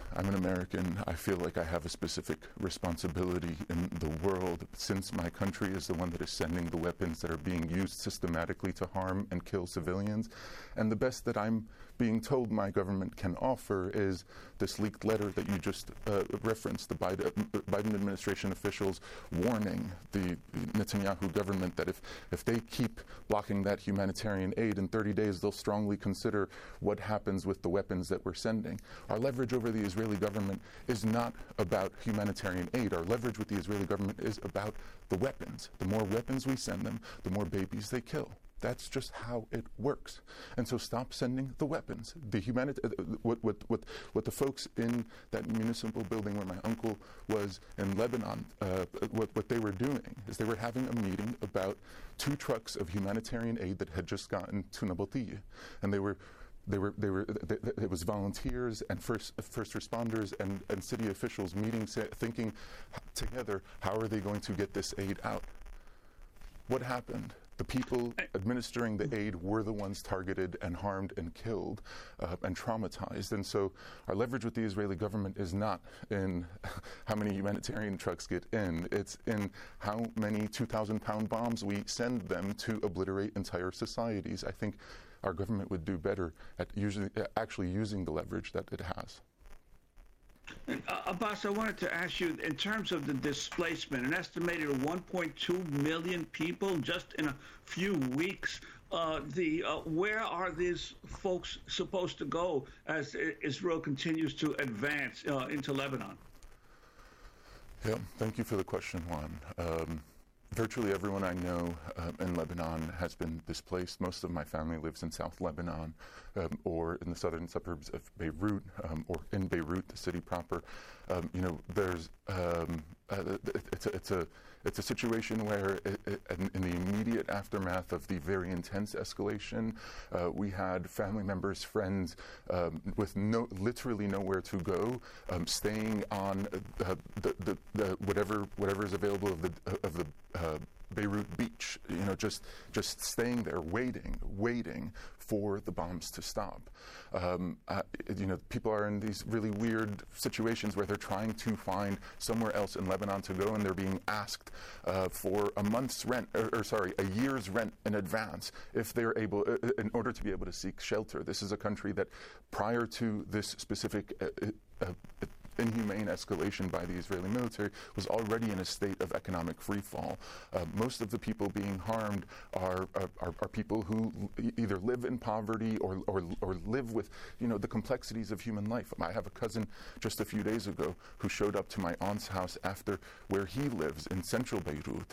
I'm an American. I feel like I have a specific responsibility in the world, since my country is the one that is sending the weapons that are being used systematically to harm and kill civilians. And the best that I'm being told my government can offer is this leaked letter that you just referenced, the Biden administration officials warning the Netanyahu government that if they keep blocking that humanitarian aid, in 30 days they'll strongly consider what happens with the weapons that we're sending. Our leverage over the Israeli government is not about humanitarian aid. Our leverage with the Israeli government is about the weapons. The more weapons we send them, the more babies they kill. That's just how it works. And so stop sending the weapons. The what the folks in that municipal building where my uncle was in Lebanon, what they were doing is they were having a meeting about 2 trucks of humanitarian aid that had just gotten to Nabotieh. And it was volunteers and first responders and city officials meeting, thinking together, how are they going to get this aid out? What happened? The people administering the aid were the ones targeted and harmed and killed and traumatized. And so our leverage with the Israeli government is not in how many humanitarian trucks get in. It's in how many 2,000-pound bombs we send them to obliterate entire societies. I think our government would do better at actually using the leverage that it has. Abbas, I wanted to ask you, in terms of the displacement, an estimated 1.2 million people just in a few weeks. Where are these folks supposed to go as Israel continues to advance into Lebanon? Yeah, thank you for the question, Juan. Virtually everyone I know in Lebanon has been displaced. Most of my family lives in South Lebanon or in the southern suburbs of Beirut or in Beirut, the city proper. There's it's a situation where in the immediate aftermath of the very intense escalation, we had family members, friends with literally nowhere to go, staying on the whatever is available of the Beirut beach, just staying there, waiting for the bombs to stop. People are in these really weird situations where they're trying to find somewhere else in Lebanon to go, and they're being asked for a month's rent, a year's rent in advance if they're able, in order to be able to seek shelter. This is a country that, prior to this specific inhumane escalation by the Israeli military, was already in a state of economic freefall. Most of the people being harmed are people who either live in poverty or live with the complexities of human life. I have a cousin just a few days ago who showed up to my aunt's house after where he lives in central Beirut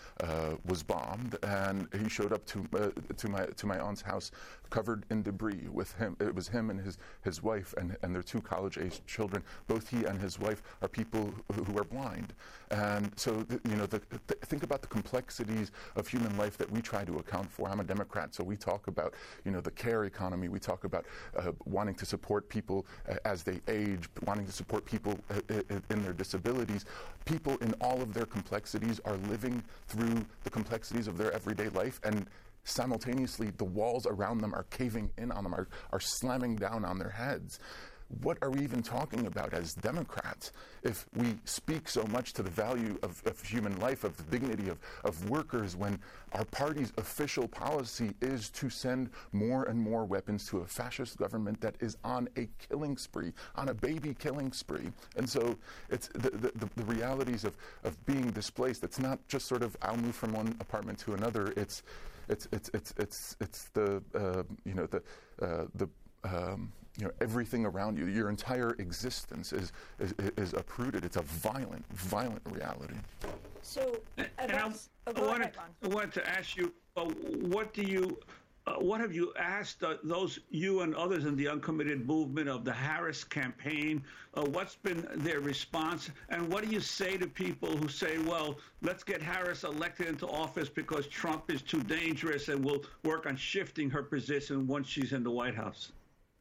was bombed, and he showed up to my aunt's house covered in debris with him. It was him and his wife and their 2 college-aged children. Both he and his wife are people who are blind. And so, think about the complexities of human life that we try to account for. I'm a Democrat, so we talk about, the care economy. We talk about wanting to support people as they age, wanting to support people in their disabilities. People in all of their complexities are living through the complexities of their everyday life, and simultaneously the walls around them are caving in on them, are slamming down on their heads. What are we even talking about as Democrats if we speak so much to the value of human life, of the dignity of workers, when our party's official policy is to send more and more weapons to a fascist government that is on a killing spree, on a baby killing spree? And so it's the realities of being displaced. It's not just sort of, I'll move from one apartment to another. It's everything around you. Your entire existence is uprooted. It's a violent reality. So, I wanted to ask you, what have you asked those, you and others in the uncommitted movement of the Harris campaign? What's been their response? And what do you say to people who say, well, let's get Harris elected into office because Trump is too dangerous, and we'll work on shifting her position once she's in the White House?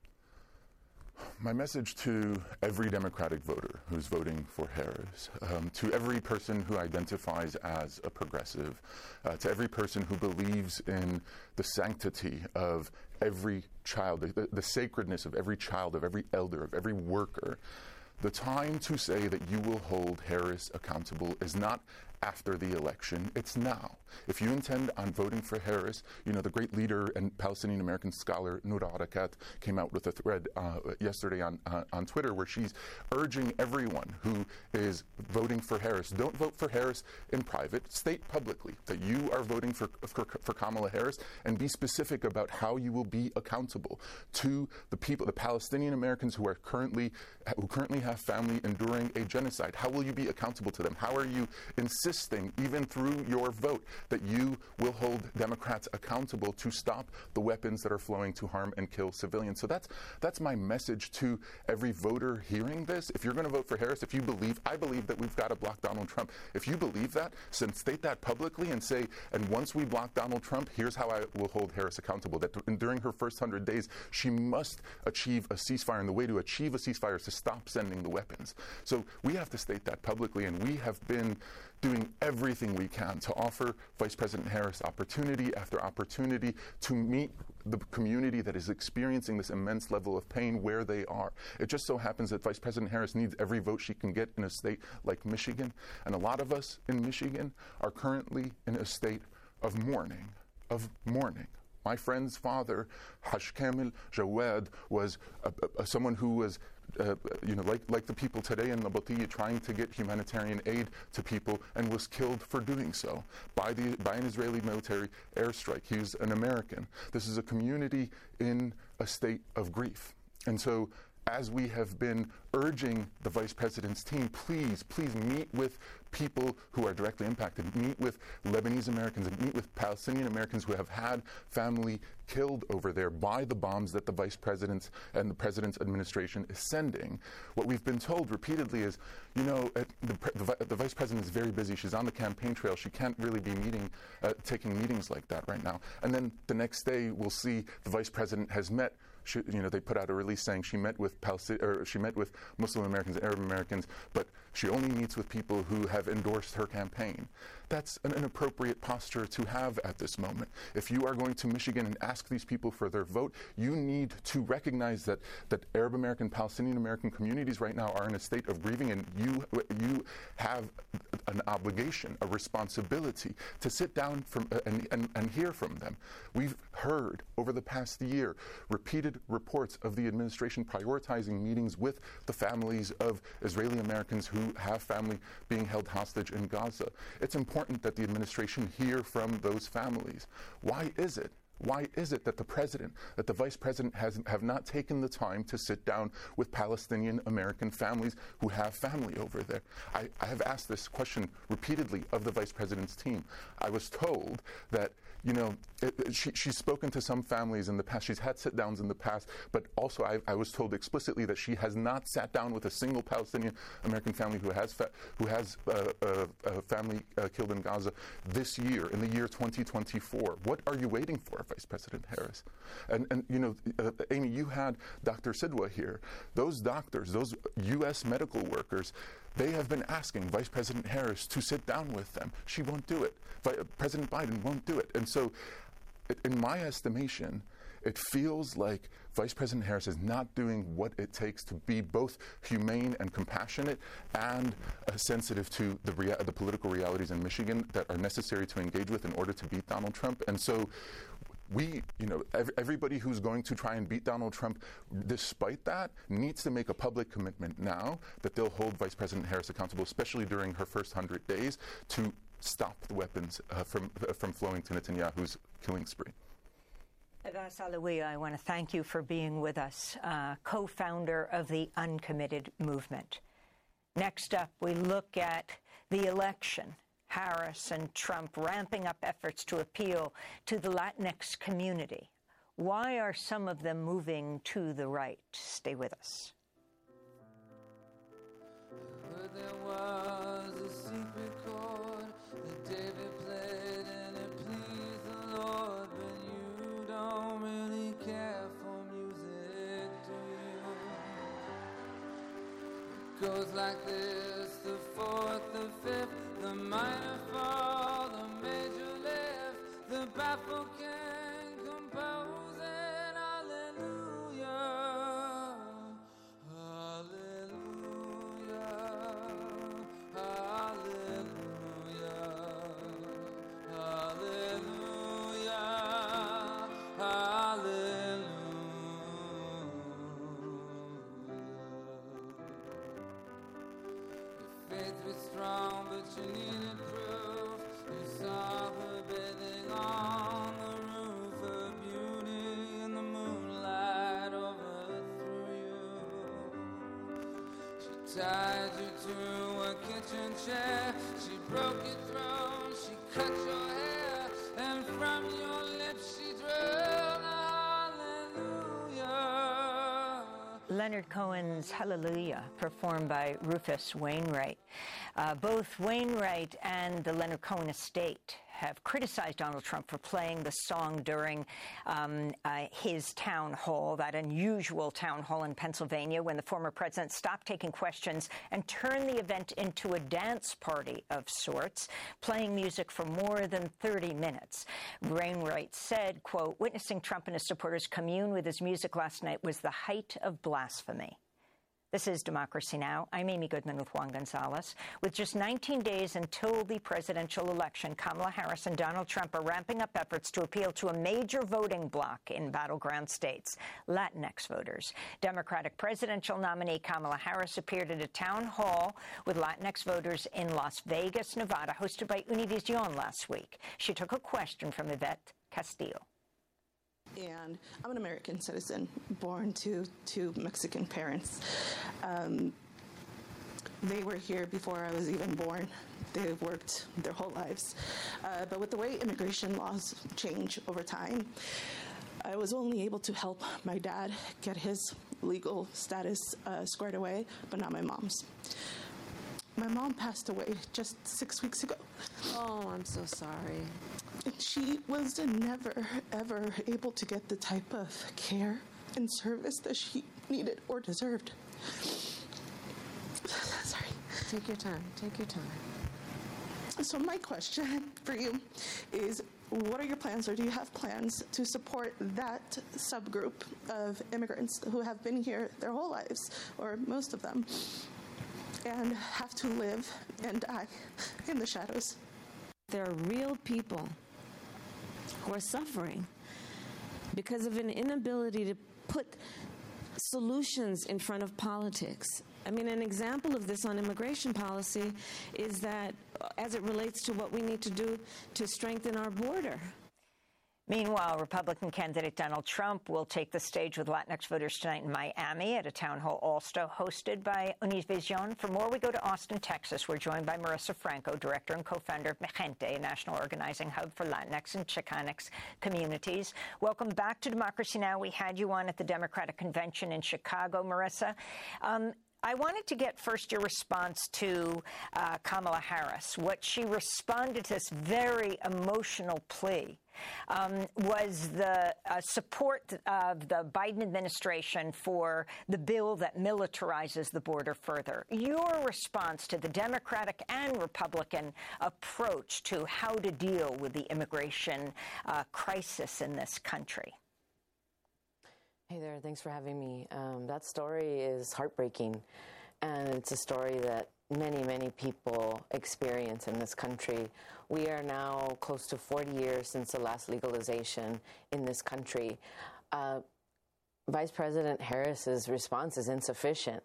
My message to every Democratic voter who's voting for Harris, to every person who identifies as a progressive, to every person who believes in the sanctity of every child, the sacredness of every child, of every elder, of every worker. The time to say that you will hold Harris accountable is not after the election, it's now. If you intend on voting for Harris, you know, the great leader and Palestinian American scholar Noura Erakat came out with a thread yesterday on Twitter where she's urging everyone who is voting for Harris, don't vote for Harris in private, state publicly that you are voting for Kamala Harris, and be specific about how you will be accountable to the people, the Palestinian Americans who currently have family enduring a genocide. How will you be accountable to them? How are you insisting, even through your vote, that you will hold Democrats accountable to stop the weapons that are flowing to harm and kill civilians? So that's my message to every voter hearing this. If you're going to vote for Harris, if you believe, I believe that we've got to block Donald Trump. If you believe that, then state that publicly and say, and once we block Donald Trump, here's how I will hold Harris accountable. That during her first 100 days, she must achieve a ceasefire, and the way to achieve a ceasefire is to stop sending the weapons. So we have to state that publicly, and we have been doing everything we can to offer Vice President Harris opportunity after opportunity to meet the community that is experiencing this immense level of pain where they are. It just so happens that Vice President Harris needs every vote she can get in a state like Michigan, and a lot of us in Michigan are currently in a state of mourning. My friend's father, Haj Kamil Jawad, was someone who was like the people today in Nabatiyya trying to get humanitarian aid to people, and was killed for doing so by an Israeli military airstrike. He's an American. This is a community in a state of grief. And so, as we have been urging the Vice President's team, please meet with people who are directly impacted, meet with Lebanese Americans, and meet with Palestinian Americans who have had family killed over there by the bombs that the Vice President and the President's administration is sending. What we've been told repeatedly is, the Vice President is very busy. She's on the campaign trail. She can't really be taking meetings like that right now. And then the next day, we'll see the Vice President has met. They put out a release saying she met with Muslim Americans and Arab Americans, but she only meets with people who have endorsed her campaign. That's an inappropriate posture to have at this moment. If you are going to Michigan and ask these people for their vote, you need to recognize that Arab American, Palestinian American communities right now are in a state of grieving, and you have an obligation, a responsibility to sit down and hear from them. We've heard over the past year repeated reports of the administration prioritizing meetings with the families of Israeli Americans who have family being held hostage in Gaza. It's important that the administration hear from those families. Why is it that the President, that the Vice President have not taken the time to sit down with Palestinian American families who have family over there? I have asked this question repeatedly of the Vice President's team. I was told that, she's spoken to some families in the past. She's had sit-downs in the past, but also I was told explicitly that she has not sat down with a single Palestinian American family who has a family killed in Gaza this year, in the year 2024. What are you waiting for, Vice President Harris? And Amy, you had Dr. Sidwa here. Those doctors, those U.S. medical workers, they have been asking Vice President Harris to sit down with them. She won't do it. President Biden won't do it. And so, in my estimation, it feels like Vice President Harris is not doing what it takes to be both humane and compassionate and sensitive to the political realities in Michigan that are necessary to engage with in order to beat Donald Trump. And so, everybody who's going to try and beat Donald Trump, despite that, needs to make a public commitment now that they'll hold Vice President Harris accountable, especially during her first 100 days, to stop the weapons from flowing to Netanyahu's killing spree. Abbas Alawiya, I want to thank you for being with us, co-founder of the Uncommitted Movement. Next up, we look at the election. Harris and Trump ramping up efforts to appeal to the Latinx community. Why are some of them moving to the right? Stay with us. Heard there was a secret chord that David played and it pleased the Lord, but you don't really care for music, do you? It goes like this, the fourth, the fifth, the minor fall, the major lift, the baffled king composing was strong, but she needed proof. You saw her bathing on the roof, her beauty in the moonlight overthrew you. She tied you to a kitchen chair, she broke your throne, she cut your hair, and from your lips she drew hallelujah. Leonard Cohen's Hallelujah, performed by Rufus Wainwright. Both Wainwright and the Leonard Cohen estate have criticized Donald Trump for playing the song during his town hall, that unusual town hall in Pennsylvania, when the former president stopped taking questions and turned the event into a dance party of sorts, playing music for more than 30 minutes. Wainwright said, quote, "Witnessing Trump and his supporters commune with his music last night was the height of blasphemy." This is Democracy Now! I'm Amy Goodman with Juan Gonzalez. With just 19 days until the presidential election, Kamala Harris and Donald Trump are ramping up efforts to appeal to a major voting bloc in battleground states, Latinx voters. Democratic presidential nominee Kamala Harris appeared at a town hall with Latinx voters in Las Vegas, Nevada, hosted by Univision last week. She took a question from Yvette Castillo. And I'm an American citizen, born to two Mexican parents. They were here before I was even born. They've worked their whole lives. But with the way immigration laws change over time, I was only able to help my dad get his legal status squared away, but not my mom's. My mom passed away just 6 weeks ago. Oh, I'm so sorry. And she was never, ever able to get the type of care and service that she needed or deserved. Sorry. Take your time. Take your time. So my question for you is, what are your plans, or do you have plans to support that subgroup of immigrants who have been here their whole lives, or most of them, and have to live and die in the shadows? There are real people who are suffering because of an inability to put solutions in front of politics. I mean, an example of this on immigration policy is that as it relates to what we need to do to strengthen our border. Meanwhile, Republican candidate Donald Trump will take the stage with Latinx voters tonight in Miami at a town hall also hosted by Univision. For more, we go to Austin, Texas. We're joined by Marissa Franco, director and co-founder of Mejente, a national organizing hub for Latinx and Chicanx communities. Welcome back to Democracy Now! We had you on at the Democratic Convention in Chicago, Marissa. I wanted to get first your response to Kamala Harris. What she responded to this very emotional plea was the support of the Biden administration for the bill that militarizes the border further. Your response to the Democratic and Republican approach to how to deal with the immigration crisis in this country. Hey there, thanks for having me. That story is heartbreaking, and it's a story that many, many people experience in this country. We are now close to 40 years since the last legalization in this country. Vice President Harris's response is insufficient.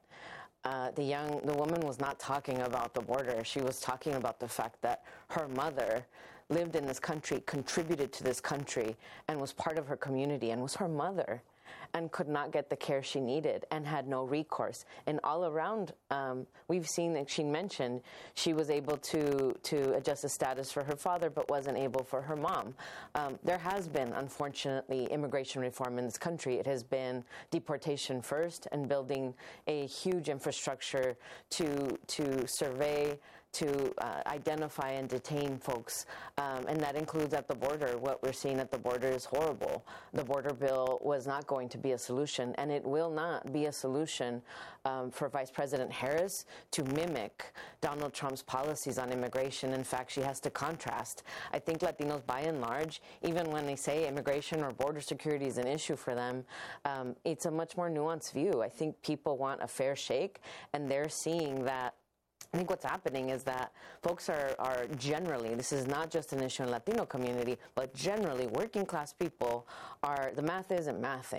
The woman was not talking about the border. She was talking about the fact that her mother lived in this country, contributed to this country, and was part of her community, and was her mother, and could not get the care she needed and had no recourse. And all around, we've seen that she mentioned she was able to adjust the status for her father, but wasn't able for her mom. There has been, unfortunately, immigration reform in this country. It has been deportation first and building a huge infrastructure to survey, to identify and detain folks, and that includes at the border. What we're seeing at the border is horrible. The border bill was not going to be a solution, and it will not be a solution for Vice President Harris to mimic Donald Trump's policies on immigration. In fact, she has to contrast. I think Latinos, by and large, even when they say immigration or border security is an issue for them, it's a much more nuanced view. I think people want a fair shake, and they're seeing that. I think what's happening is that folks are generally, this is not just an issue in the Latino community, but generally working class people the math isn't mathing.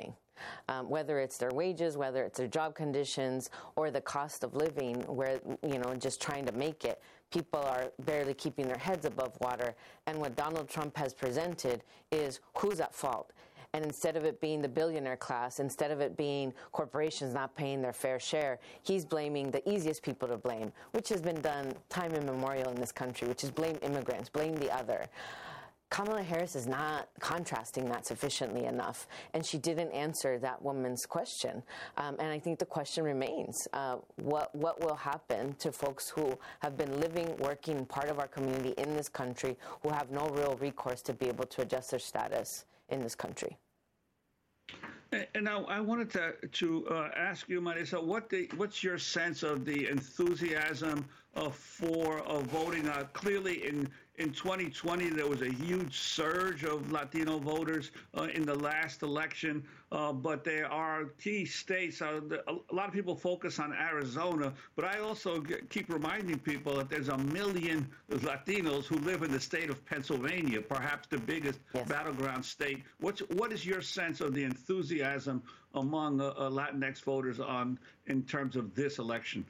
whether it's their wages, whether it's their job conditions, or the cost of living, where, just trying to make it. People are barely keeping their heads above water. And what Donald Trump has presented is who's at fault. And instead of it being the billionaire class, instead of it being corporations not paying their fair share, he's blaming the easiest people to blame, which has been done time immemorial in this country, which is blame immigrants, blame the other. Kamala Harris is not contrasting that sufficiently enough, and she didn't answer that woman's question. And I think the question remains, what will happen to folks who have been living, working, part of our community in this country, who have no real recourse to be able to adjust their status in this country? And now I wanted to ask you, Marisa, what's your sense of the enthusiasm for voting? Clearly, in 2020, there was a huge surge of Latino voters in the last election, but there are key states. A lot of people focus on Arizona, but I also keep reminding people that there's 1 million Latinos who live in the state of Pennsylvania, perhaps the biggest battleground state. What is your sense of the enthusiasm among Latinx voters in terms of this election?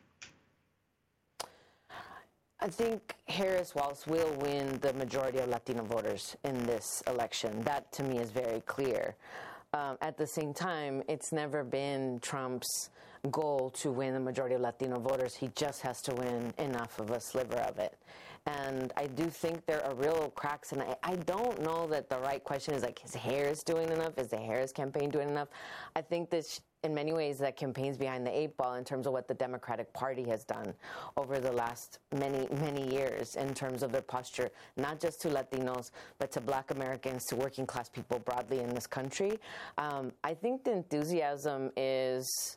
I think Harris Walz will win the majority of Latino voters in this election. That, to me, is very clear. At the same time, it's never been Trump's goal to win the majority of Latino voters. He just has to win enough of a sliver of it. And I do think there are real cracks, and I don't know that the right question is, is Harris doing enough? Is the Harris campaign doing enough? I think this, in many ways, that campaign's behind the 8 ball in terms of what the Democratic Party has done over the last many, many years in terms of their posture, not just to Latinos, but to Black Americans, to working class people broadly in this country. I think the enthusiasm is...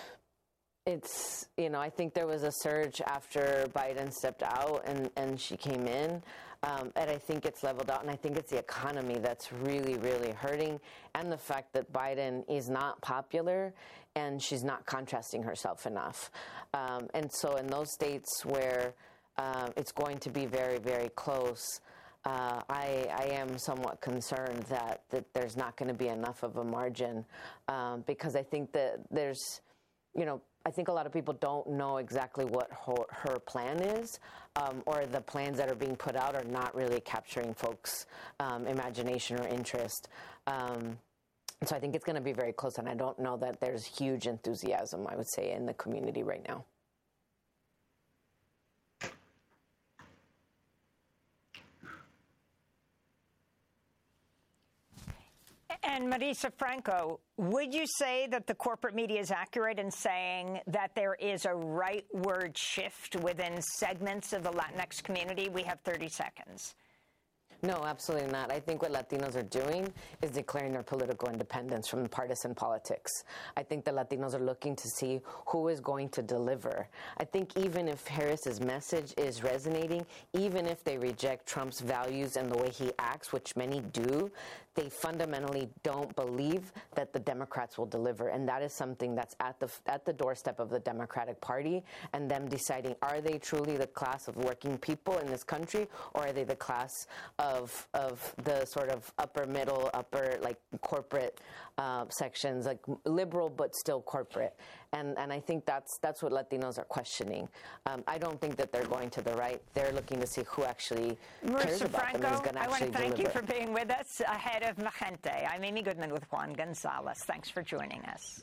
I think there was a surge after Biden stepped out and she came in, and I think it's leveled out, and I think it's the economy that's really, really hurting, and the fact that Biden is not popular and she's not contrasting herself enough. And so in those states where it's going to be very, very close, I am somewhat concerned that there's not going to be enough of a margin, because I think that there's, I think a lot of people don't know exactly what her plan is, or the plans that are being put out are not really capturing folks' imagination or interest. So I think it's going to be very close, and I don't know that there's huge enthusiasm, I would say, in the community right now. And Marisa Franco, would you say that the corporate media is accurate in saying that there is a rightward shift within segments of the Latinx community? We have 30 seconds. No, absolutely not. I think what Latinos are doing is declaring their political independence from partisan politics. I think the Latinos are looking to see who is going to deliver. I think even if Harris's message is resonating, even if they reject Trump's values and the way he acts, which many do, they fundamentally don't believe that the Democrats will deliver. And that is something that's at the doorstep of the Democratic Party, and them deciding, are they truly the class of working people in this country, or are they the class of the sort of upper middle, like corporate sections, like liberal but still corporate. And I think that's what Latinos are questioning. I don't think that they're going to the right. They're looking to see who actually cares about them and is going to actually deliver. I want to thank you for being with us ahead of Magente. I'm Amy Goodman with Juan Gonzalez. Thanks for joining us.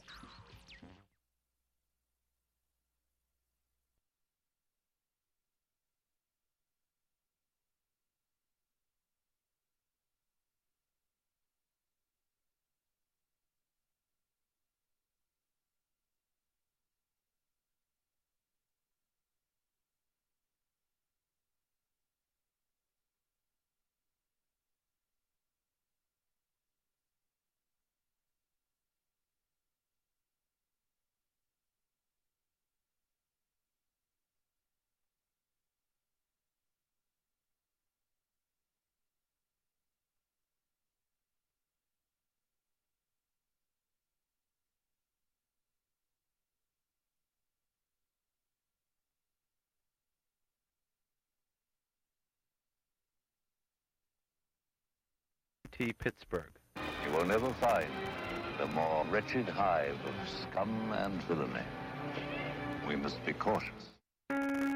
Pittsburgh. You will never find a more wretched hive of scum and villainy. We must be cautious.